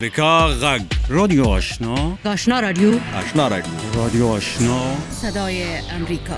امریکا غږ رادیو آشنا رادیو رادیو آشنا صدای امریکا.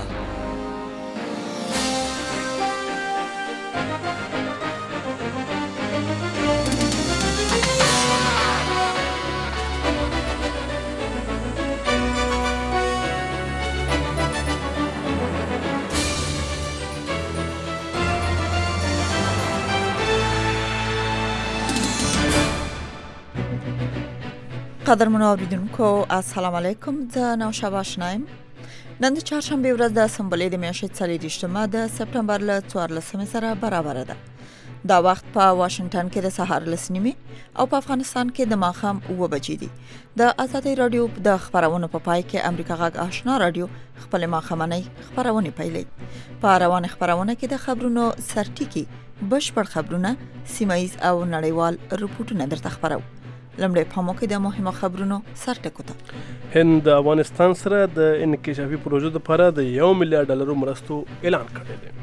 قدرمنو اوریدونکو السلام علیکم. زه نوشابه آشنایم. نن د چهارشنبه ورځ د سنبلې د میاشتې 24 د سپتمبر له 14 سره برابر ده. دا وخت په واشنگټن کې د سهار 9 او په افغانستان کې د ماښام 9 بجې دي. د آزادۍ رادیو د خبرونو په پای کې امریکا غږ آشنا رادیو خپل ماښامنۍ خبرونه پیلوي. په روان خبرونه کې د خبرونو سرټیکي بشپړ خبرونه، سیمایي او نړیوال رپورټونه درته خبرو. لمړی په موکه د مهمه خبرونو سرټکو ته. هند د افغانستان سره د انکشافي پروژو لپاره د $1 ملیارډ مرستو اعلان کړی دی.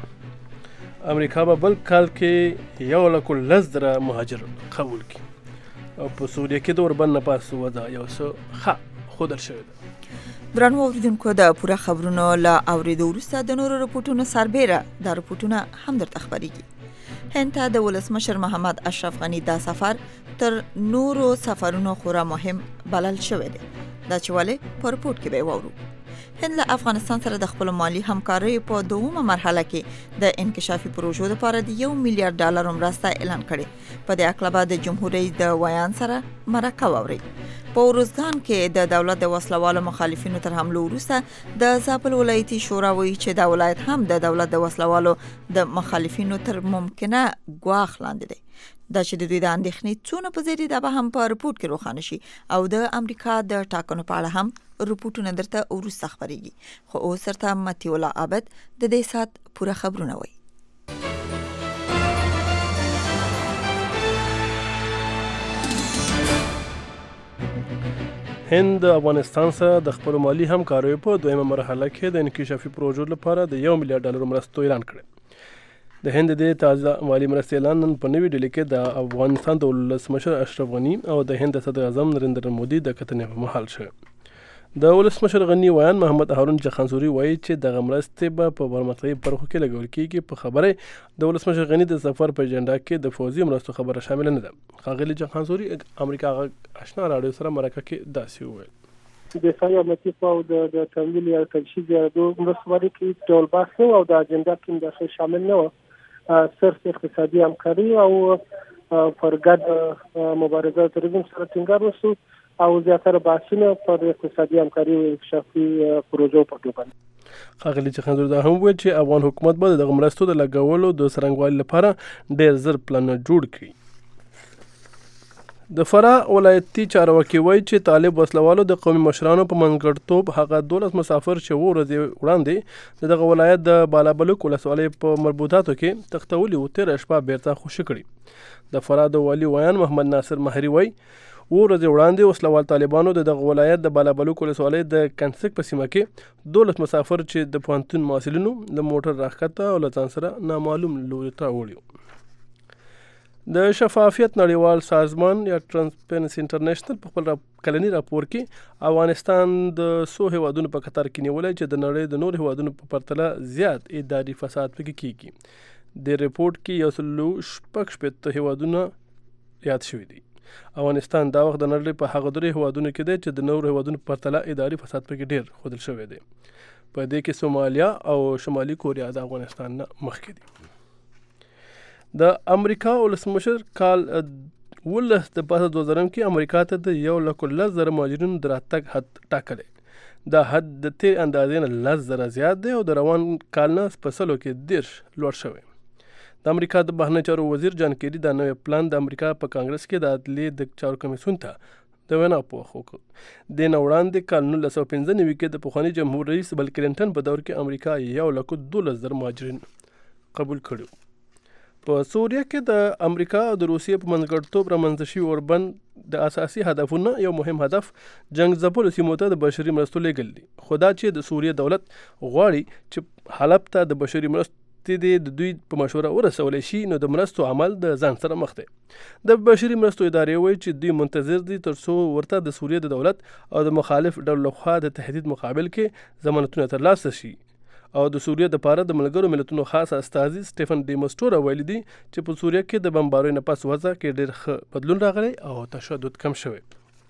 امریکا به بل کال کې 1,10,000 مهاجر قبول کړي او په سوریه کې د اوربند نه پاس وضع یو څه ښه ښودل شوې ده. درنو اوریدونکو د پوره خبرونو له اورېدو وروسته د نورو رپورټونو سربېره دا رپورټونه هم درته خبرېږي. هند ته د ولسمشر محمد اشرف غنی دا سفر تر نورو سفرونو خورا مهم بلل شوی دی. دا چې ولې په رپورټ کې به وورو. هند له افغانستان سره د خپل مالی همکارۍ په دومره مرحله کې د انکشافي پروژو لپاره د $1 ملیارډ مرسته اعلان کړي. په دې اړه د جمهور رئیس د ویان سره مرکه واوري. په روزګان کې د دولت د وسلوالو مخالفینو تر حمله وروسته د زابل ولایتي شورا وایي چې دا ولایت هم د دولت د وسلوالو د مخالفینو تر ممکنه ګواښ لاندې دی. دا چې د دوی د اندېښنې څونه په زیاتې دا به هم په رپورټ کې روښانه شي او د امریکا د ټاکنو په اړه هم رپورټونه درته وروسته خبرېږي. خو اوس سرته متي الله عابد د دې سات پوره خبرونه وایي. هند د افغانستان سره د خپل مالی همکاریو په دویمه مرحله کې د انکشافي پروژو لپاره د $1 ملیارډ مرستو اعلان کړی. د هند د تازه مالی مرستې اعلان نن په نوې ډیلي کې د افغانستان د ولسمشر اشرف غنی او د هند صدر اعظم نریندر مودي د کتنې په محل شوی. د ولسمشر غنی ویان محمد هارون جخانسوري وایي چې د مرستې به په پرمختیایي برخو کې لګول کېږي. په خبره د ولسمشر غنی د سفر په اجنډا کې د فوزي مرستو خبره شامل نه ده. ښاغلي جخانسوري امریکا غږ آشنا رادیو سره مرکه کې داسې وویل. د سایه متیف او د تمویل یا تجهیز د مرستو باندې کې ډول بحث او د اجنډا کې د شامل نه و. صرف اقتصادي همکاري او فرګد مبارزه تروريزم سره ټینګار وشو او زیاتره بحثونه پر اقتصادي همکاري او انکشافي پروژو په اړه باندې. ښاغلي جخانسوري دا هم وویل چې افغان حکومت به د مرستو د لګولو د څرنګوالي لپاره ډېر زر پلان جوړ کړي. د فراه ولایتي چارواکي وایي چې طالب وسلوالو د قومي مشرانو په منځګړتوب هغه 12 مسافر چې ورځې وړاندې دغه ولایت د بالابلوک ولسوالۍ په مربوطاتو کې تختولي و تیر شپه بیرته خوشي کړي. د فراه د والي ویان محمد ناصر مهری وایي ورځې وړاندې وسلوال طالبانو دغه ولایت د بالابلوک ولسوالۍ د کنسک په سیمه کې 12 مسافر چې د پوهنتون محصلینو له موټر راښکته او له ځان سره نامعلوم لوري ته وړي. د شفافیت نړیوال سازمان یا ټرانسپیرنسي انټرنیشنل په خپل کلنی راپور کې افغانستان د 100 هیوادونو په قطار کې نیولای چې د نړۍ د نور هیوادونو په پرتله زیات اداري فساد پکې کیږي. د ریپورت کې 116 هیوادونه یاد شوي دي. افغانستان دا وخت د نړۍ په هغه درې هیوادونو کې دی چې د نور هیوادونو په پرتله اداري فساد پکې ډیر ښودل شوی دی. په دې کې سومالیا او شمالي کوریا د افغانستان نه مخکې دي. د امریکا ولسمشر کال 18 د 2000 کې امریکا ته د 1,10,000 مهاجرینو د راتګ حد ټاکلی. دا حد د تیر اندازې نه 10,000 زیات دی او د روان کال نه په سلو کې 10 لوړ شوی. د امریکا د بهرنیو چارو وزیر جان کیری دا نوی پلان د امریکا په کانګرس کې د عدلیې د چارو کمیسیون ته د وینا پوښ وکړ. د وړاندې کال 1995 کې د پخواني جمهور رئیس بل کلینټن په دور کې امریکا 1,12,000 مهاجرین قبول کړي. په سوریه کې د امریکا او د روسیې په منځګړیتوب رامنځته شوي اوربند د اساسي هدفونو یو مهم هدف جنگ ځپلو سیمو ته د بشري مرستو لیږل دي. خو دا چې د سوریه دولت غواړي چې حلب ته د بشري مرستو مرستې د دوی په مشوره ورسولی شي نو د مرستو عمل د ځان سره مخ دی. د بشري مرستو ادارې وایي چې دوی منتظر دي تر څو ورته د سوریې د دولت او د مخالف ډلو لخوا د تهدید مقابل کې ضمانتونه ترلاسه شي. او د سوریې د پاره د ملګرو ملتونو خاص استازي سټیفن ډي مسټورا ویلي دي چې په سوریې کې د بمباروي نه پس وضع کې ډېر ښه بدلون راغلی او تشدد کم شوی.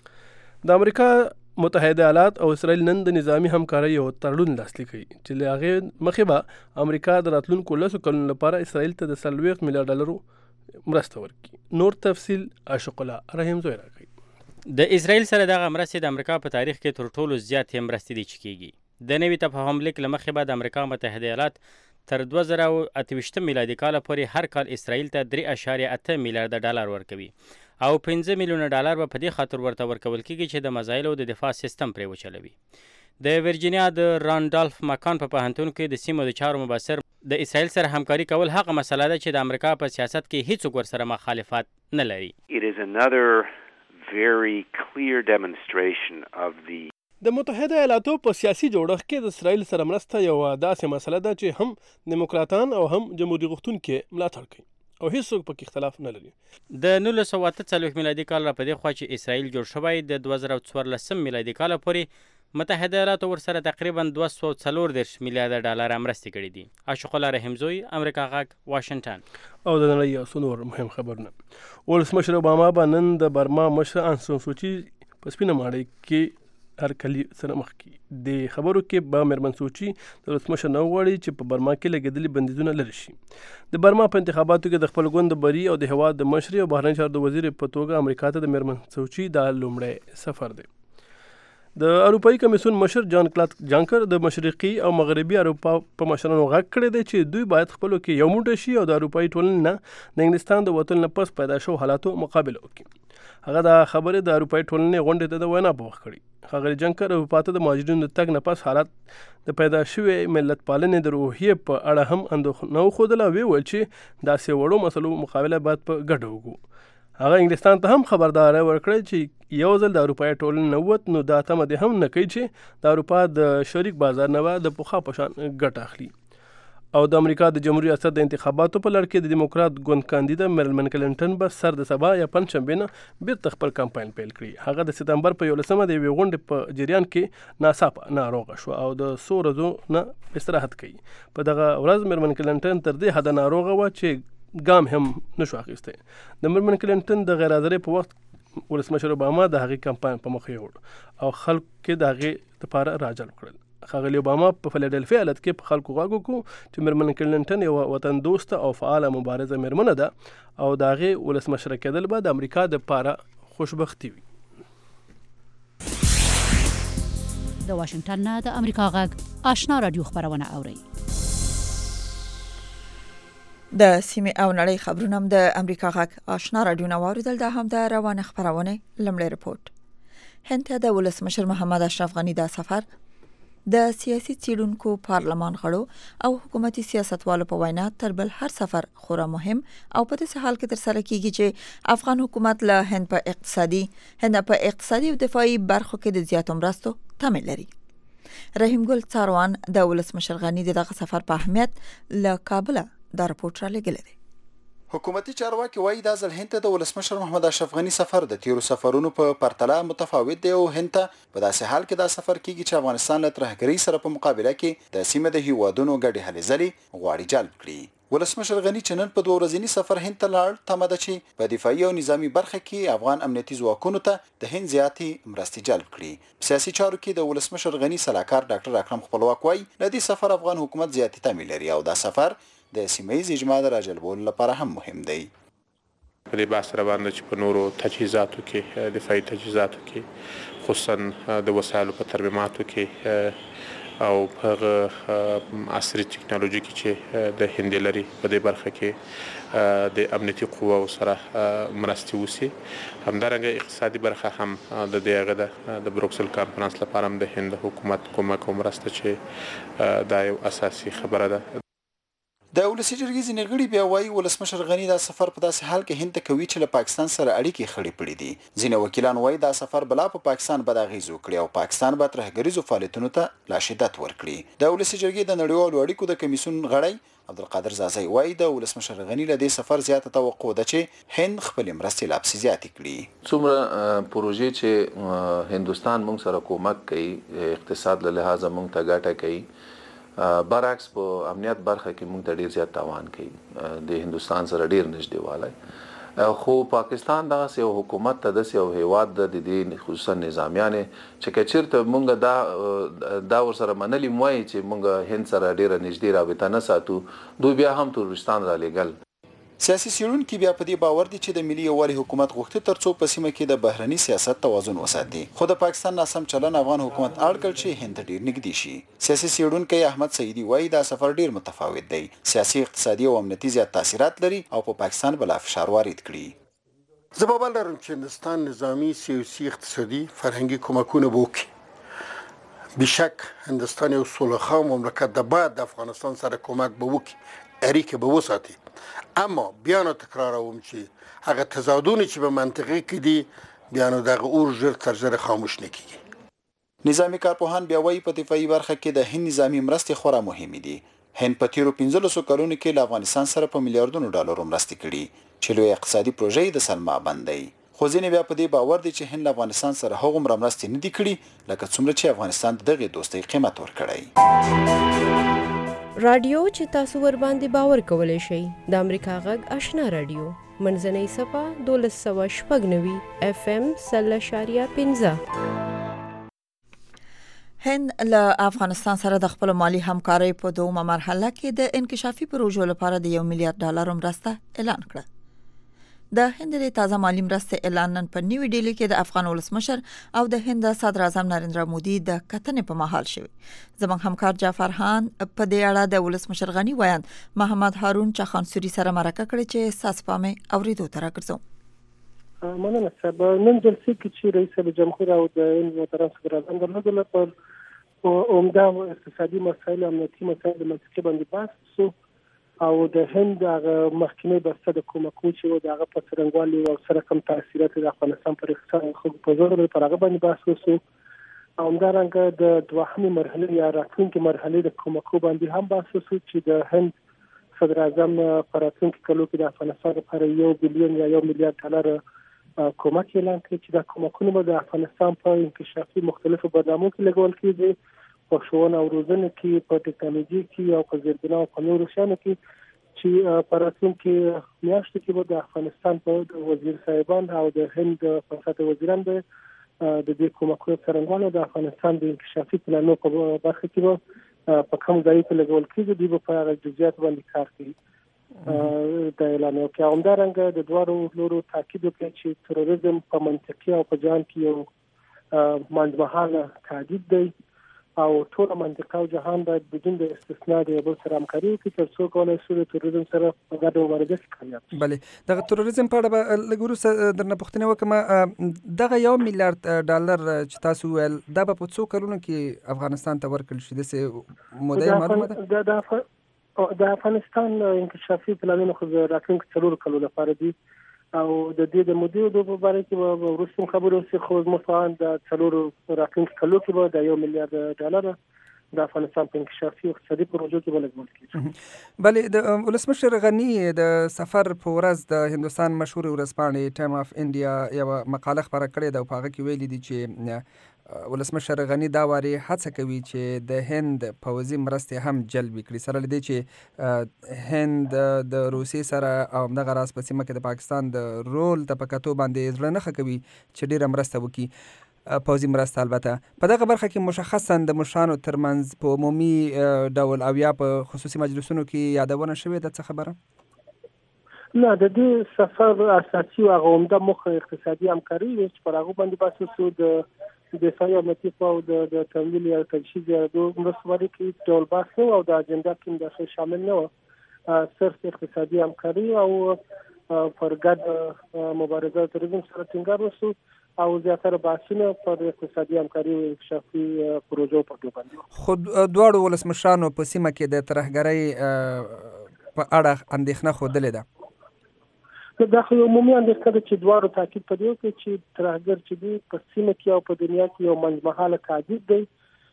د امریکا متحده ایالات او اسرائیل نن د نظامی همکارۍ یو تړون لاسلیک کړي چې له هغې مخې به امریکا د راتلونکو 10 کلونو لپاره اسرائیل ته د 40 میلیارډ ډالرو مرسته ورکړي. نور تفصیل عاشق الله رحیم زوی راکوي. د اسرائیل سره دغه مرستې د امریکا په تاریخ کې تر ټولو زیاتې مرستې دي چې کیږي. د نوي تفاهم لیک له مخې به د امریکا متحده ایالات تر 2028 میلادي کال پورې هر کال اسرائیل ته 3.8 میلیارډ ډالر ورکوي او 15 میلیونه ډالر به په دې خاطر ورته ورکول کیږي چې د مزایلو د دفاع سیستم پرې وچلوي. د ورجینیا د راندالف مکان په پوهنتون کې د سیمو د چارو مبصر د اسرائیل سره همکاري کول هغه مسله ده چې د امریکا په سیاست کې هیڅوک ورسره مخالفت نه لري. It is another very clear demonstration of the د متحده ایالاتو په سیاسي جوړښت کې د اسرائیل سره مرسته یو داسې مسله ده چې هم دیموکراتان او هم جمهوریت غوښتونکي ملاتړ کوي او هیڅوک پکې اختلاف نه لري. د 1948 میلادي کال را په دې خوا چې اسرائیل جوړ شوی د 2014 میلادي کال پورې متحده ایالاتو ورسره تقریبا 240 میلیارډ ډالر مرستې کړې دي. عاشق الله رحیم زوی، امریکا غږ، واشنگټن. او د نړۍ یو نور مهم خبرونه. ولسمشر اوباما به نن د برما مشر آن سان سوچي په سپینه ماڼۍ کې هرکلي سره مخ کی. د خبرو کې به میرمن سوچي د ولسمشر نه وغواړي چې په برما کې لګېدلي بندیزونه لرې شي. د برما په انتخاباتو کې د خپل ګوند د بري او د هېواد د مشري او بهرنیو چارو د وزیر په توګه امریکا ته د میرمن سوچي دا لومړی سفر دی. د اروپایي کمیسیون مشر جان کلاود جانکر د مشرقي او مغربي اروپا په مشرانو غږ کړی دی چې دوی باید خپلو کې یو موټی شي او د اروپایي ټولنې نه د انګلستان د وتلو نه پس پیدا شوو حالاتو مقابله وکړي. هغه دا خبرې د اروپایي ټولنې غونډې ته د وینا په وخت کړي. ښاغلي جانکر اروپا ته د مهاجرینو د تګ نه پس حالات د پیدا شوې ملت پالنې د روحیې په اړه هم اندېښنه وښودله او ویل چې داسې وړو مسلو مقابله باید په ګډه وکړو. هغه انګلستان ته هم خبرداری ورکړی چې یو ځل د اروپایي ټولنې نه ووت نو دا تمه دې هم نه کوي چې د اروپا د شریک بازار نه به د پخوا په شان ګټه اخلي. او د امریکا د جمهوریت ریاست د انتخاباتو په لړ کې د دیموکرات ګوند کاندیدا میرمن کلینټن به سر د سبا یا پنجشنبې نه بیرته خپل کمپاین پیل کړي. هغه د سپتمبر په 11 د یوې غونډې په جریان کې ناڅاپه ناروغه شوه او د څو ورځو نه استراحت کوي. په دغه ورځ میرمن کلینټن تر دې حده ناروغه وه چې ګام هم نشو اخیستی. د میرمن کلینټن د غیر حاضرۍ په وخت ولسمشر اوباما د هغې کمپاین په مخ یوړ او خلکو کې د هغې لپاره راجلب کړل. ښاغلي اوباما په فیلادلفیا ایالت کې په خلکو غږ وکړو چې میرمن کلینټن یوه وطن دوسته او فعاله مبارزه میرمنه ده او د هغې ولسمشره کېدل به د امریکا دپاره خوشبختي وي. د واشنگټن نه د امریکا غږ آشنا رادیو خبرونه اورئ. د سیمې او نړۍ خبرونه هم د امریکا غږ آشنا رادیو نه واوریدل. دا هم د روانه خبرونه لمړی رپورټ. هند ته د ولسمشر محمد اشرف غني دا سفر د سیاسي څیړونکو، پارلمان غړو او حکومتي سیاستوالو په وینا تر بل هر سفر خورا مهم او په داسې حال کې ترسره کیږي چې افغان حکومت له هند په اقتصادي او دفاعي برخو کې د زیاتو مرستو تمه لري. رحیم ګل څاروان د ولسمشر غني دغه سفر په اهمیت له کابل دا رپورټ را لګلی دی. حکومتي چارواکي وایي دا ځل هند ته د ولسمشر محمد اشرف غني سفر د تیرو سفرونو په پرتله متفاوت دی او هند ته په داسې حال کې دا سفر کیږي چې افغانستان له ترهګرۍ سره په مقابله کې د سیمې د هیوادونو ګډې هلې ځلې غواړي جلب کړي. ولسمشر غني چې نن په 2 ورځني سفر هند ته لاړ، تمه ده چې په دفاعي او نظامی برخه کې افغان امنیتي ځواکونو ته د هند زیاتې مرستې جلب کړي. په سیاسي چارو کې د ولسمشر غني سلاکار ډاکټر اکرم خپلواک وایي له دې سفر افغان حکومت زیاتې تمه لري او دا سفر د سیمه‌ییز اجماع د راجلبولو لپاره هم مهم دی. په دې بحث روان ده چې په نورو تجهیزاتو کې، دفاعي تجهیزاتو کې، خصوصا د وسایلو په ترمیماتو کې او په عصري ټکنالوژي کې چې د هند لري په دې برخه کې د امنیتي قواو سره مرستې وشي. همدارنګه اقتصادي برخه هم د دې هغه د بروکسل کانفرنس لپاره هم د هند حکومت کومک او مرسته چې دا یو اساسي خبره ده. د ولسی جرګې ځینې غړي بیا وایي ولسمشر غني دا سفر په داسې حال کې هند ته کوي چې له پاکستان سره اړیکې خړې پړې دي. ځینې وکیلان وایي دا سفر بلا په پاکستان بد اغېز وکړي او پاکستان به ترهګریزو فعالیتونو ته لا شدت ورکړي. د ولسی جرګې د نړیوالو اړیکو د کمیسیون غړی عبدالقادر زازی وایي د ولسمشر غني له دې سفر زیاته توقع ده چې هند خپل مرستې لا پسې زیاتې کړي. څومره پروژې چې هندستان موږ سره کومک کوي اقتصاد له لحاظه موږ ته ګټه کوي، برعکس په امنیت برخه کې موږ ته ډیر زیات تاوان کوي. د هندستان سره ډیر نږدې والی خو پاکستان دغه یو حکومت ته د یو هیواد د دې خصوصا نظامیانې چې کچیرته موږ دا ورسره منلي موایي چې موږ هند سره ډیره نږدې رابطه نه ساتو، دوی بیا هم ترورستان را لېږل. سیاسي څېړونکي بیا په دې باور دي چې د ملي یووالي حکومت غوښتي ترڅو په سیمه کې د بهرني سیاست توازن وساتي، خو د پاکستان ناسم چلن افغان حکومت اړ کړ چې هند ډیر نږدې شي. سیاسي څېړونکی احمد سعیدي وایي دا سفر ډیر متفاوت دی، سیاسي اقتصادي او امنیتي زیات تاثیرات لري او په پاکستان بلا فشار وارد کړي. زه باور لرم چې هندستان نظامی، سیاسي، اقتصادي، فرهنګي کومکونه وکړي. بشک هندستان یو سولهخواه مملکت ده، باید د افغانستان سره کومک به وکړي، اړیکې به وساتي. اما بیا نو تکراروم چې هغه تضادونه چې په منطقه کې دي بیا نو دغه اور ژر تر ژره خاموش نه کیږي. نظامی کارپوهان بیا وایي په دفاعي برخه کې د هند نظامی مرستې خورا مهمې دي. هند په تیرو 15 کلونو کې له افغانستان سره په میلیارډونو ډالرو مرستې کړي چې لوی اقتصادي پروژې د سلما بند دی. خو ځینې بیا په دې باور دي چې هند له افغانستان سره هغومره مرستې نه دي کړي لکه څومره چې افغانستان دغه دوستۍ قیمت ورکړی. رادیو چې تاسو ور باندې باور کولای شئ د امریکا غږ آشنا رادیو منځنۍ صفه 1290 FM 0.15. هند له افغانستان سره د خپل مالی همکارۍ په دومره مرحله کې د انکشافي پروژو لپاره د 1 میلیارډ ډالر مرسته اعلان کړه. د هند د تازه مالی مرستې اعلان نن په نیو ډیلی کې د افغان ولسمشر او د هند صدر اعظم نریندرا مودي د کتنې په مهال شوی. زموږ همکار جعفر خان په دې اړه د ولسمشر غني ویاند محمد هارون چخانسوري سره مرکه کړې چې ساس پامه اوریدو تر راګرځو. مننه صاحب. نن جلسې کې چې رئیس جمهور او د هند محترم صدر اعظم درلودل پر عمده اقتصادي مسایل او امنیتي مسایل منطقي باندې بحث شو او د هند هغه محکمې بسته د کومکو چې دغه په څرنګوالي او سره کوم تاثیرات د افغانستان پر اقتصاد خو په زور پر هغه باندې بحث وشو. او همدارنګه د دوهمې مرحلې یا راتلونکې مرحلې د کومکو باندې هم بحث وشو چې د هند صدر اعظم په راتلونکي کلو کې د افغانستان لپاره 1 بلین یا 1 میلیارډ ډالر کومک اعلان کړي چې دا کومکونه به د افغانستان په انکشافي مختلفو برنامو کې لګول کېږي، په ښوونه او روزنه کې، په ټکنالوژي کې او په زیربنا او په نورو شیانو کې چې په راتلونکي میاشتو کې به د افغانستان په وزیر صاحبان او د هند فساد وزیران د دې کومکونو څرنګوالي د افغانستان د انکشافي پلانونو په برخه کې به په کوم ځای کې لګول کېږي، دوی به په هغه جزئیات باندې کار کوي. د اعلان وکړ همدارنګه د دوه لورو تاکید وکړ چې تروریزم په منطقي او په جهان کې یو منځمهاله تهدید دی او ټول منطقه او جهان باید بدون د استثناء د یو بل سره همکاري وکړي ترڅو کولای شي د تروریزم سره په ګډه مبارزه وکړي. بله د تروریزم په اړه لږ وروسته درنه پوښتنه وکړم. دغه 1 میلیارډ ډالر چې تاسو ویل دا به په څو کلونو کې افغانستان ته ورکړل شي؟ داسې موده معلومه ده؟ د افغانستان انکشافي پلانونه خو راتلونکي 4 کلونو لپاره دي او د دې د مودې په اړه کې به وروسته خبرې وشي. خو مفاهیم د 4 راتلونکي کلو کې به د 1 میلیارډ ډالر د افغانستان په انکشافي او اقتصادي پروژو کې ولګول کېږي. بله د ولسمشر غني د سفر په ورځ د هندستان مشهور ورځپاڼې ټایم اف انډیا یو مقاله خپره کړې ده او په هغه کې ویلي دي چې ولسمشر غني دا واري هڅه کوي چې د هند پوځي مرستې هم جلب کړي، سره لدې چې هند د روسیې سره او دغه راز په سیمه کې د پاکستان د رول ته په کتو باندې زړه نه ښه کوي چې ډیره مرسته وکړي، پوځي مرسته. البته په دغه برخه کې مشخصا د مشرانو ترمنځ په عمومي ډول او یا په خصوصي مجلسونو کې یادونه شوې ده څه خبره؟ نه، د دې سفر اساسي او عمده موخه اقتصادي همکاري وي چې پر هغه باندې بحث وشو. د دفاعي امنیتي او د تمویل یا تجهیز د مرستې کې ډول بحث او د اجنډا کې داخل شامل نه و، صرف اقتصادي همکاري او پر ګډ مبارزه تروریزم سره ټینګار وشو او زیاتره بحثونه پر اقتصادي همکاري او انکشافي پروژو په اړه باندې. خو دواړو ولسمشرانو په سیمه کې د ترهګرۍ په اړه اندېښنه ښودلې ده. دا خو عمومي اندېښنه ده چې دواړو تاکید په دې وکړي چې ترهګر چې دی په سیمه کې او په دنیا کې یو منځمهاله تهدید دی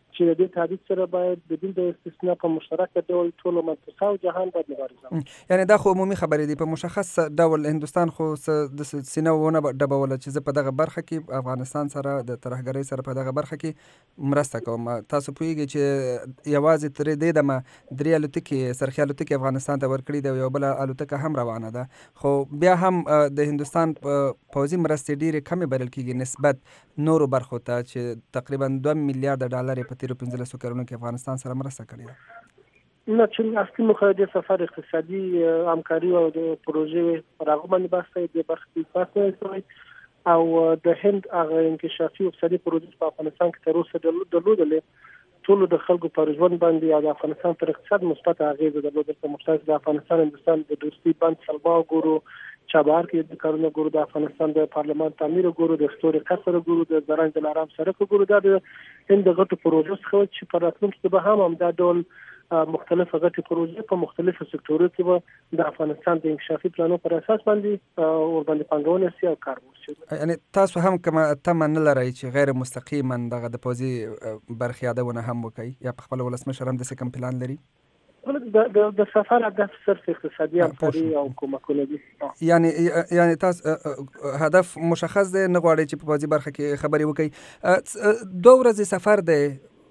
چې د دې تهدید سره باید بدون د استثنا په مشترک ډول ټول منطقه او جهان باید مبارزه. یعنی دا خو عمومي خبرې دي. په مشخص ډول هندوستان خو د سینه ونه ډبوله چې زه په دغه برخه کې افغانستان سره د ترهګرۍ سره په دغه برخه کې مرسته کوم. تاسو پوهیږئ چې یوازې ترې دې دمه 3 الوتکې سرخي الوتکې افغانستان ته ورکړي ده، یو بله الوتکه هم روانه ده، خو بیا هم د هندوستان پوځي مرستې ډېرې کمې بلل کېږي نسبت نورو برخو ته چې تقریبا 2 میلیارډ ډالر په تیرو 15 کلونو کې افغانستان سره مرسته کړې ده. نه چې اصلي موخه د سفر اقتصادي همکاري او د پروژې پر هغه باندې بحث دی، د برخې پاتې او د هند هغه انکشافي اقتصادي پروژې په افغانستان کې تر اوسه درلودلې ټول د خلکو پر ژوند باندې او د افغانستان پر اقتصاد مثبت اغیزه درلوده. په مشترک د افغانستان هندوستان د دوستي بند سلما ګورو، چابهار کې د کارونه ګورو، د افغانستان د پارلمان تعمیر ګورو، د ستوري قصر ګورو، د زرنج دلارام سړک ګورو. دا د هند د غټو پروژو څخه چې په راتلونکي کې به هم دا ډول مختلف غټي پروژې په مختلفو سکتورونو کې به د افغانستان د انکشافي پلانونو پر اساس باندې ور باندې پانګونه سي او کار وشي. یعنی تاسو هم کومه تمه نه لرئ چې غیر مستقیما دغه د پوځي برخې یادونه هم وکړي یا په خپل ولسمشر هم داسې کوم پلان لري؟ د سفر هدف صرف اقتصادي همکاري او کومکونه دي. یعنی تاسو هدف مشخص دی، نه غواړئ چې په پوځي برخه کې خبرې وکړئ. 2 ورځې سفر دی،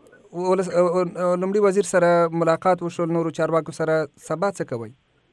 لومړي وزیر سره ملاقات وشول، نورو چارواکو سره سبا څه کوئ؟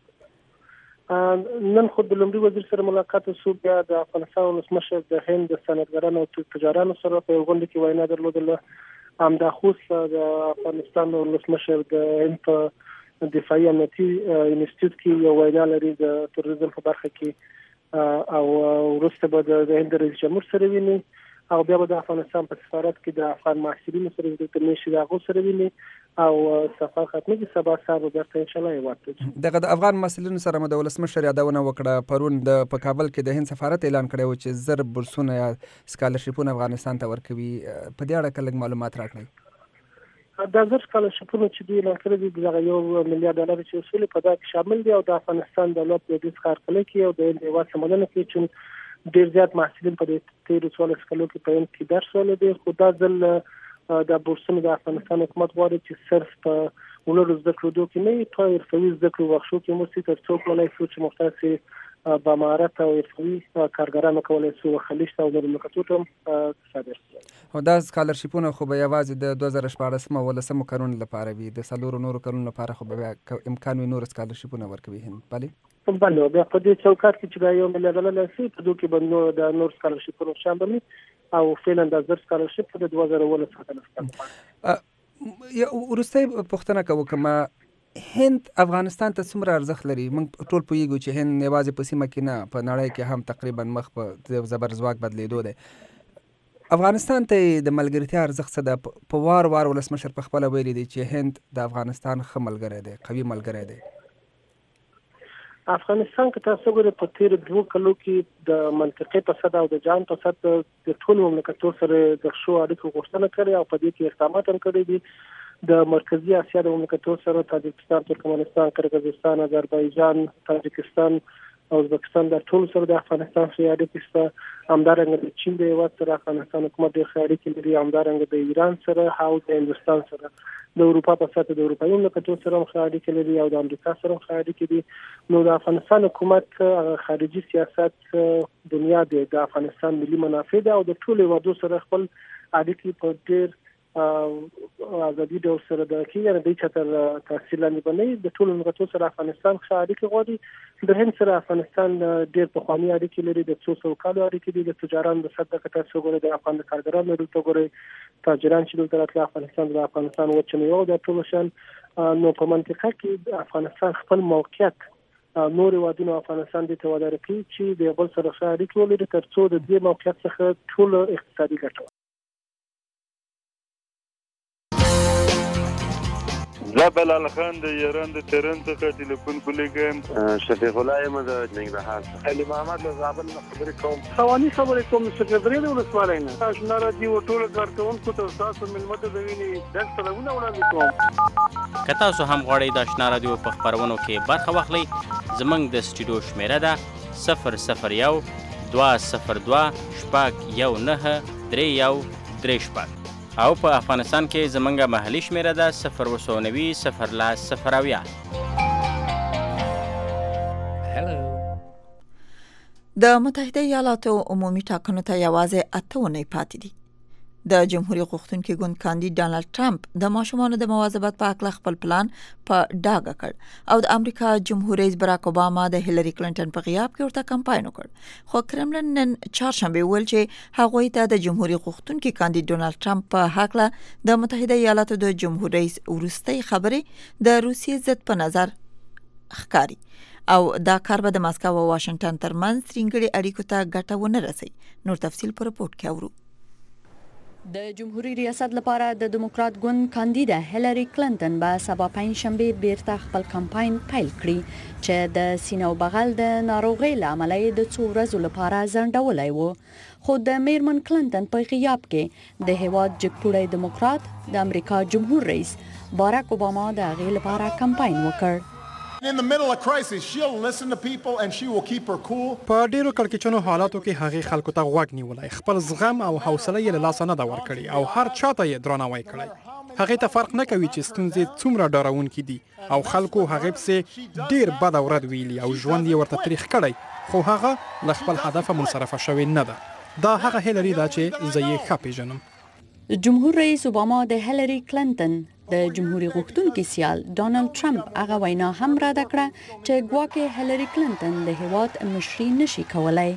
نن خو د لومړي وزیر سره ملاقات وشو، بیا د افغانستان ولسمشر د هند د صنعتګرانو او تجارانو سره په یو غونډه کې وینا درلودله. همدا خوست د افغانستان ولسمشر د هند په دفاعي امنیتي انسټیټیوټ کې یو وینا لري د تروریزم په برخه کې، او وروسته به د هند رئیس جمهور سره ویني، او بیا به د افغانستان په سفارت کې د افغان محصلینو سره د ترمیشي د هغو سره ویني، او سفر ختمېږي سبا سهار به بیرته انشاءالله هېواد ته. دغه د افغان محصلینو سره مو د ولسمشر یادونه وکړه. پرون په کابل کې د هند سفارت اعلان کړی و چې 1000 بورسونه یا سکالرشیپونه افغانستان ته ورکوي. په دې اړه لږ معلومات راکړئ. دا 1000 سکالرشیپونه چې دوی اعلان کړي دي دغه $1 میلیارډ چې اصول په دا کې شامل دي، او د افغانستان دولت د دې څخه کار کوي او د هېواد سمندر کې چې ډېر زیات محصلین په دې 13 کلو کې په هند کې درس ولري. خو دا ځل د بورسونو د افغانستان حکومت غواړي چې صرف په ولر زده کړو کې نه په حرفوي زده کړو ورکشو کې مو سي تر څو کولای شو چې مختلف با مهارت او حرفوي کارګرانو کولای شو خلیج ته او د مملکتونو ته صادر شي. او دا سکالرشیپونه خو به یوازې د 2014 ولسمو کلونو لپاره وي، د 4 نورو کلونو لپاره خو به امکان وي نور سکالرشیپونه ورکوي هند. بله بیا په دې چوکاټ کې چې دا $1 میلیارډ لسی په دوی کې به د نور سکالرشیپونو شامل وي، او فعلا د 1000 سکالرشیپ د 2019 څخه. وروستۍ پوښتنه کوو کومه هند افغانستان ته څومره ارزښت لري؟ موږ ټول پوهیږو چې هند یوازې په سیمه کې نه په نړۍ کې هم تقریبا مخ په زبرځواک بدلیدو دی. افغانستان ته د ملګرتیا ارزښت څه ده؟ په وار ولسمشر په خپله ویلي دی چې هند د افغانستان ښه ملګری دی، قوي ملګری دی. افغانستان کې تاسو ګورئ په تیر 2 کلو کې د منطقې په صد او د جهان په صد د ټول مملکتونو سره د ښو اړیکو غوښتنه کړې او په دې کې اقدامات هم کړي دي. د مرکزی اسیا د مملکتونو سره تاجکستان، ترکمنستان، قرغیزستان، آذربایجان، تاجکستان او ازبکستان د ټول سره د افغانستان سره اړیکې شته. همدارنګه د چین د هېواد سره افغانستان حکومت ډېر ښه اړیکې لري. همدارنګه د ایران سره او د هندوستان سره، د اروپا په سطح د اروپایي مملکتونو سره هم ښه اړیکې لري او د امریکا سره هم ښه اړیکې دي. نو د افغانستان حکومت خارجي سیاست بنیاد د افغانستان ملي منافع ده او د ټولو هېوادو سره خپل اړیکې په ډېر ازادي ډول سره د کېږي، دوی چې تر تاثیر لاندې به نه وي. د ټولو ملګرو سره افغانستان ښه اړیکې غواړي. د هند سره افغانستان ډېر پخواني اړیکې لري، د 200 کالو اړیکې دي. د تجارانو د صد که تاسو ګورئ د افغان کارګرانو دلته ګورئ، تاجران چې دلته راتله افغانستان د افغانستان وچه میوه د ټولو شان. نو په منطقه کې افغانستان خپل موقعیت نور هېوادونو افغانستان دې ته ودرې کوي چې د بل سره ښه اړیکې ولري تر څو د دې موقعیت څخه ټول اقتصادي ګټه. زه بلال خان د ایران د تهران څخه ټلیفون کولیږم. شفیق الله یم د ننګرهار څخه. علي محمد له زابل نه خبرې کوم. خواني خبرې کوم سکرټري د ولسوالۍ نه. آشنا راډیو ټول کارکونکو ته تاسو ملمه ته ویني د سلامونه وړاندې کوم. که تاسو هم غواړئ د آشنا راډیو په خپرونو کې برخه واخلئ، زموږ د سټوډیو شمیره ده 001 202 شپږ 19 31 36. او په افغانستان کې زمونږ محلي شمیره ده 090 د متحده ایالاتو عمومي ټاکنو ته یوازې 8 ونې پاتې دي. د جمهوریت غوښتونکي ګوند کاندید ډانلډ ټرمپ د ماشومانو د مواظبت په اړه خپل پلان په ډاګه کړ او د امریکا جمهور رئیس براک اوباما د هیلری کلینټن په غیاب کې ورته کمپاین وکړ. خو کرملن نن چهارشنبه ویل چې هغوی ته د جمهوریت غوښتونکي کاندید ډانلډ ټرمپ په هکله د متحده ایالاتو د جمهور رئیس وروستۍ خبرې د روسیې ضد په نظر ښکاري او دا کار به د ماسکو او واشنگټن ترمنځ ترنګړي اړیکو ته ګټه ونه رسي. نور تفصیل په رپورت کې اورو. د جمهوریت ریاست لپاره د دیموکرات ګوند کاندیده هیلری کلینټن به سبا پنځشنبه بیرته خپل کمپاین پیل کړي چې د سینه او بغل د ناروغۍ له امله د څو ورځو لپاره ځنډولی و. خو د میرمن کلینټن په غیاب کې د هیواد جګپوړی دیموکرات د امریکا جمهور رئیس باراک اوباما د هغې لپاره کمپاین وکړ. In the middle of crisis, she'll listen to people and she will keep her cool. په ډیرو کړکېچنو حالاتو کې هغه خلکو ته غوږ نیولای، خپل زغم او حوصله یې له لاسه نه دا ورکړي او هر چاته یې درناوی کړی. هغه ته فرق نه کوي چې ستونزې څومره ډارونکې دي او خلکو هغه پسې ډیر بد او رد ویلي او ژوند یې ورته تریخ کړی، خو هغه له خپل هدف منصرفه شوی نه ده. دا هغه هیلری ده چې زه یې ښه پیژنم. جمهور رئیس اوباما د هیلری کلینټن د جمهوریت غوښتونکي سیال ډانلډ ټرمپ هغه وینا هم رد کړه چې ګواکې هیلری کلینټن د هیواد مشري نشي کولای.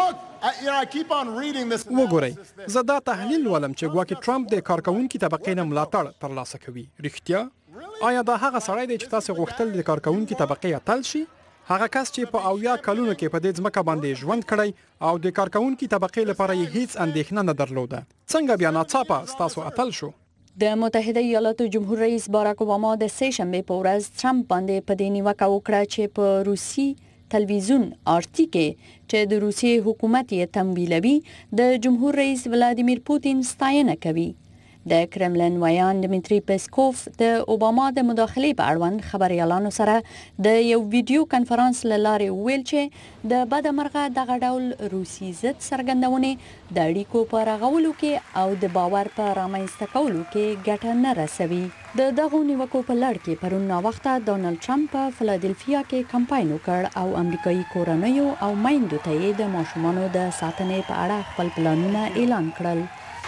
وګورئ، زه دا تحلیل ولم چې ګواکې ټرمپ د کارکونکي طبقې نه ملاتړ ترلاسه کوي. رښتیا؟ آیا دا هغه سړی دی چې تاسو غوښتل د کارکونکي طبقې اتل شي؟ هغه کس چې په 80 کلونو کې په دې ځمکه باندې ژوند کړی او د کارکونکي طبقې لپاره یې هیڅ اندېښنه نه درلوده، څنګه بیا ناڅاپه ستاسو اتل شو؟ د متحده ایالاتو جمهور رئیس باراک اوباما د سه شنبه په ورځ ټرمپ باندې په دې نیوکه وکړه چې په روسي تلویزیون آرټي کې چې د روسیې حکومت یې تمویلوي د جمهور رئیس ولادیمیر پوتین ستاینه کوي. د کرملن ویان دمیتری پسکوف د اوباما د مداخلې په اړوند خبريالانو سره د یو ویډیو کانفرنس له لارې ویل چې د بدمرغه دغه ډول روسي ضد څرګندونې د اړیکو په رغولو کې او د باور په رامنځته کولو کې ګټه نه رسوي. د دغو نیوکو په لړ کې پرون ناوخته ډانلډ ټرمپ په فلادلفیا کې کمپاین وکړ او امریکایي کورنیو او میندو ته یې د ماشومانو د ساتنې په اړه خپل پلانونه اعلان کړل.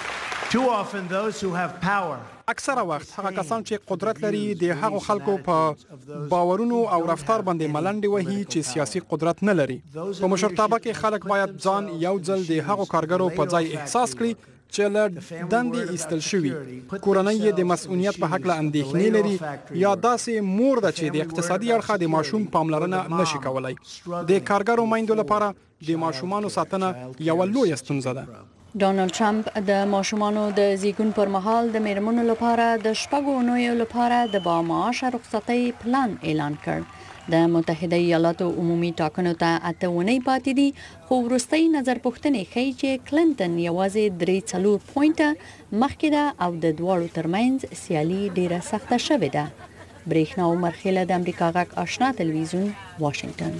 اکثره وخت هغه کسان چې قدرت لري د هغو خلکو په باورونو او رفتار باندې ملنډې وهي چې سیاسي قدرت نه لري. په مشرتابه کې خلک باید ځان یو ځل د هغو کارګرو په ځای احساس کړي چې له دندې ایستل شوي، کورنۍ یې د مسؤلیت په هکله اندېښنې لري یا داسې مور ده چې د اقتصادي اړخه د ماشوم پاملرنه نشي کولای. د کارګرو میندو لپاره د ماشومانو ساتنه یوه لویه ستونزه ده. ډانلډ ټرمپ د ماشومانو د زیږون پر مهال د میرمنو لپاره د 6 اونیو لپاره د بامعاشه رخصتۍ پلان اعلان کړ. د متحده ایالاتو عمومي ټاکنو ته 8 اونۍ پاتې دي، خو وروستۍ نظر پوښتنې ښیي چې کلینټن یوازې 3-4 پوینټه مخکې ده او د دواړو ترمنځ سیالي ډیره سخته شوې ده. برېښنا عمر خیله د امریکا غږ آشنا تلویزیون، واشنگټن.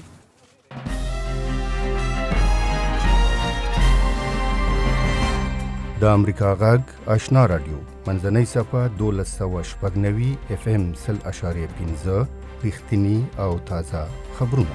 د امریکا غږ آشنا رادیو منځنۍ صفحه 1290 FM 0.5 رښتینی او تازه خبرونه.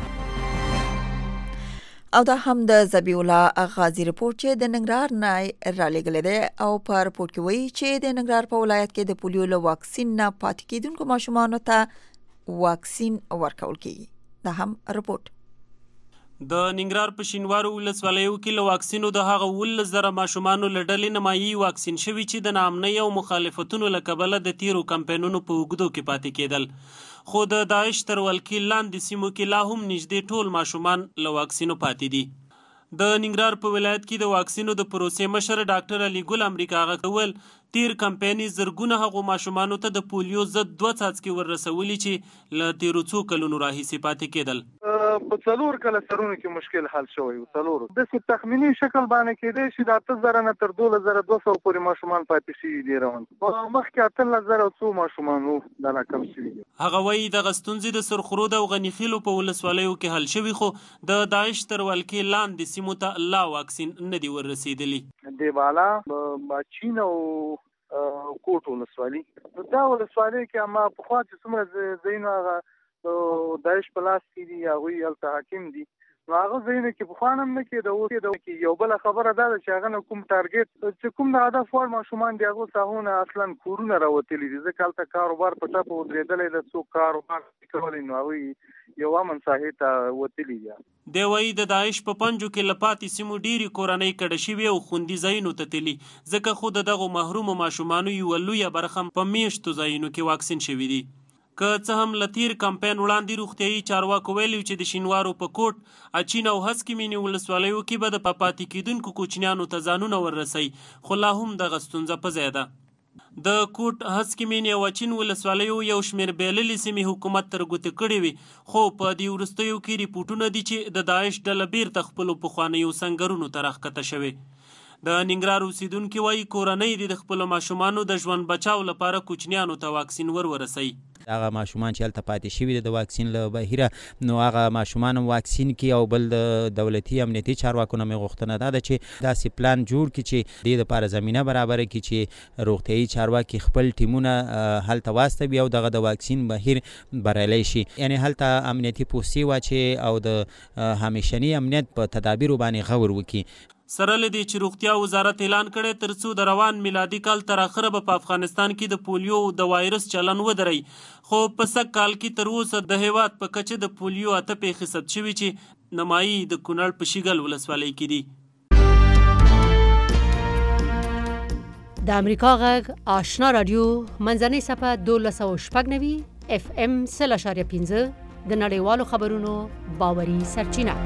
او دا هم د ذبیح الله غازی رپورت چې د ننګرهار نه را لېږلی دی او په رپورت کې وایي چې د ننګرهار په ولایت کې د پولیو له واکسین نه پاتې کېدونکو ماشومانو ته واکسین ورکول کېږي. دا هم رپورت. د ننګرهار په شینوارو ولسوالیو کې له واکسینو د هغه 11,000 ماشومانو له ډلې نمایي واکسین شوي چې د ناامنۍ او مخالفتونو له کبله د تیرو کمپینونو په اوږدو کې پاتې کېدل. خو د داعش تر ولکې لاندې سیمو کې لا هم نږدې ټول ماشومان له واکسینو پاتې دي. د ننګرهار په ولایت کې د واکسینو د پروسې مشر ډاکټر علي ګل امریکا غوول تیر کمپایني زرګونه هغو ماشومانو ته د پولیو ضد 2 څاڅکي ورسولي چې له تیرو څو کلونو راهیسې پاتې کېدل. په څلور کله سرونو کې مشکل حل شوی و. څلور د تخمینی شکل باندې کېدای شي د 8,000 نه تر 2,200 پورې ماشومان پاتې شي دي روان. په مخکې 8,000 ماشومان وو دا کم شوي. هغه وایي د غستونځي د سرخرود او غنیخیلو په ولسوالیو کې حل شوی، خو د داعش تر ولکې لاندې سیمو ته لا واکسین نه دی ورسېدلی. دیوالا باچین او کوټ ولسوالي. دا ولسوالي کې ما په خوا چې څومره ځایونه هغه داعش په لاس کې دي هغوی هلته حاکم دي نو هغه ځایونه کې پخوا هم نه کېده. یو بله خبره دا ده چې هغه نه کوم ټارګېټ چې کوم د هدف وړ ماشومان دي هغو ساحونه اصلا کورونه راوتلي دي ځکه هلته کاروبار په ټپه ودرېدلی ده. څوک کاروبار کولی نو هغوی یو امن ساحې ته وتلي دي. دی وایي د داعش په پنجو کې له پاتې سیمو ډېرې کورنۍ کډه شوې او خوندي ځایونو ته تللي ځکه خو د دغو محرومو ماشومانو یوه لویه برخه په میشتو ځایونو کې واکسین شوي دي. که څه هم له تیر کمپاین وړاندې روغتیایي چارواکو ویلي چې د شینوارو په کوټ، اچین او هسکې مینې ولسوالیو کې به د پاتې کېدونکو کوچنیانو ته ځانونه وررسوي، خو لا هم دغه ستونزه په ځای ده. د کوټ، هسکې مینې او اچین ولسوالیو یو شمېر بېللې سیمې حکومت تر ګوتې کړې وي، خو په دې وروستیو کې ریپورټونه دي چې د داعش ډله بیرته خپلو پخوانیو سنګرونو ته راښکته شوې. د ننګرهار اوسیدونکي وایي کورنۍ دې د خپلو ماشومانو د ژوند بچاو لپاره کوچنیانو ته واکسین ورسوي. هغه ماشومان چې هلته پاتې شوي د واکسین له بهیره نو هغه ماشومان هم واکسین کړي او بل د دولتي امنیتي چارواکو نه مې غوښتنه دا ده چې داسې پلان جوړ کړي چې دې دپاره زمینه برابره کړي چې روغتیایي چارواکي خپل ټیمونه هلته واستوي او دغه د واکسین بهیر بریالی شي. یعنې هلته امنیتي پوستې واچي او د همیشني امنیت په تدابیرو باندې غور وکړي. سره له دې چې روغتیا وزارت اعلان کړی تر څو د روان میلادي کال تر اخره به په افغانستان کې د پولیو د وایرس چلن ودرئ، خو په سږ کال کې تر اوسه د هیواد په کچه د پولیو 8 ثبت شوي چې نمایي د کونړ په شیګل ولسوالۍ کې دي. د امریکا غږ آشنا رادیو منځنۍ صفحه 1296 FM 0.5 د نړیوالو خبرونو باوري سرچینه.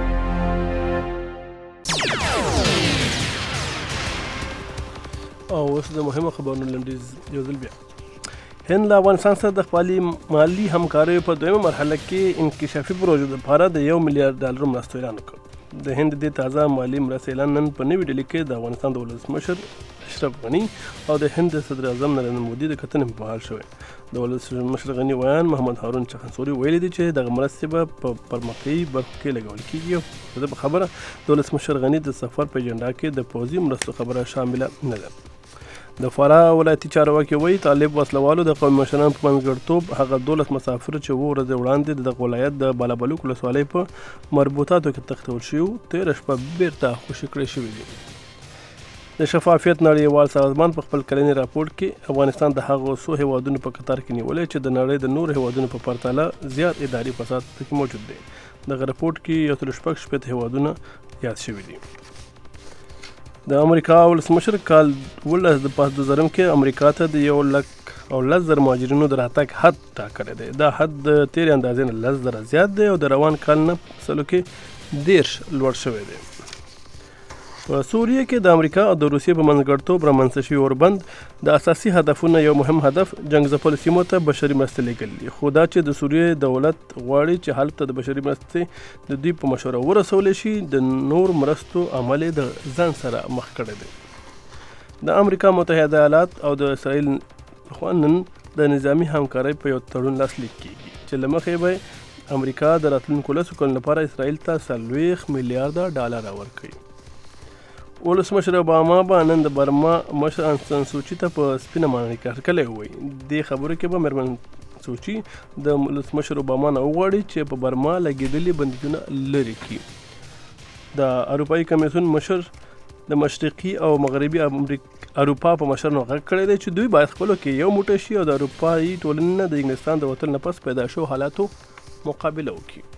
او اوس د مهمو خبرونو لنډیز یو ځل بیا. هند له افغانستان سره د خپلې مالي همکاریو په دویمه مرحله کې انکشافي پروژو لپاره د $1 میلیارډ مرسته اعلان وکړ. د هند د تازه مالي مرستې اعلان نن په نوې ډیلي کې د افغانستان د ولسمشر اشرف غني او د هند صدر اعظم نریندر مودي د کتنې په حال شوی. د ولسمشر غني ویان محمد هارون چخنسوري ویلي دي چې دغه مرستې به په پرمختیایي برخو کې لګول کېږي. په دې خبره د ولسمشر غني د سفر په اجنډا کې د پوځي مرستو خبره شامله نه ده. د فراه ولایتي چارواکي وایي طالب وسلوالو د قومي مشرانو په منځګړیتوب هغه 12 مسافر چې 7 ورځې وړاندې د دغه ولایت د بالابلوک ولسوالۍ په مربوطاتو کې تښتول شوي تېره شپه بیرته خوشي کړی شوي دي. د شفافیت نړیوال سازمان په خپل کلني راپور کې افغانستان د هغو څو هیوادونو په قطار کې نیولی چې د نړۍ د نورو هیوادونو په پرتله زیات اداري فساد پکې موجود دی. دغه راپور کې 116 هیوادونه یاد شوي دي. د امریکا ولسمشر کال 2020 کې امریکا ته د 110,000 مهاجرینو د راتګ حد ټاکلی دی. دا حد د تیرې اندازې نه 10,000 زیات دی او د روان کال نه په سلو کې 10 لوړ شوی دی. په سوریه کې د امریکا او د روسیې په منځګړیتوب رامنځته شوي اوربند د اساسي هدفونو یو مهم هدف جنګ ځپلو سیمو ته بشري مرستې لیږل دي، خو دا چې د سوریې دولت غواړي چې حلب ته د بشري مرستې د دوی په مشوره ورسولی شي، د نور مرستو عمل یې د ځان سره مخ کړی دی. د امریکا متحده ایالات او د اسرائیل لخوا نن د نظامي همکارۍ په یو تړون لاسلیک کیږي چې له مخې به امریکا د راتلونکو 10 کلونو لپاره اسرائیل ته $40 میلیارډ ورکوي. ولسمشر اوباما به نن د برما مشر آن سان سوچي ته په سپینه ماڼۍ کې هرکلی ووایي. دې خبرو کې به مېرمن سوچي د ولسمشر اوباما نه وغواړي چې په برما لګېدلي بندیزونه لرې کړي. د اروپایي کمیسیون مشر د مشرقي او مغربي اروپا په مشرانو غږ کړی دی چې دوی باید خپلو کې یو موټی شي او د اروپایي ټولنې نه د انګلستان د وتلو نه پس پیدا شوو حالاتو مقابله وکړي.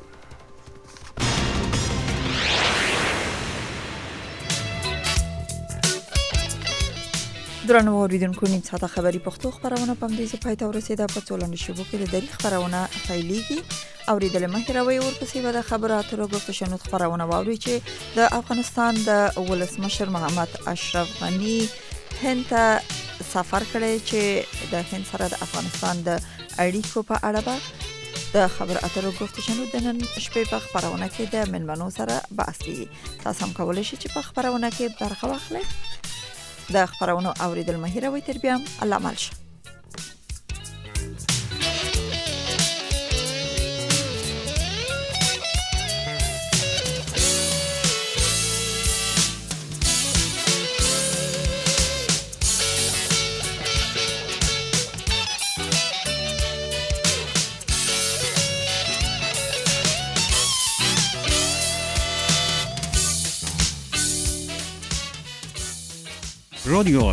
درنو اوریدونکو نیم ساعته خبری پښتو خبرونه په دې ځای ته ورسیده. په ټولنیزو شبکو کې د دری خبرونه پیلېږي. اوریدل مخې راوي ورپسې به د خبرو اترو گفتشنود خبرونه واوري چې د افغانستان د ولسمشر محمد اشرف غني هند ته سفر کړی چې د هند سره د افغانستان د اړیکو په اړه به د خبرو اترو گفتشنود د نن شپې په خبرونه کې د منبنو سره بحث کیږي. تاسو هم کولی شئ چې په خبرونه کې برخه واخلئ. د خبرونو اوریدل مهیروي تر بیا الله مل شه. رادیو